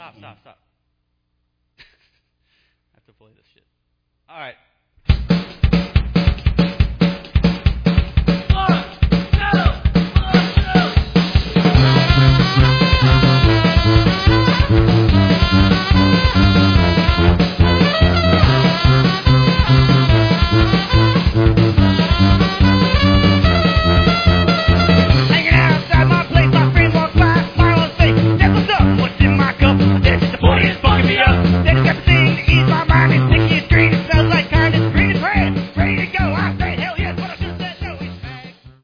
Stop. I have to play this shit. All right.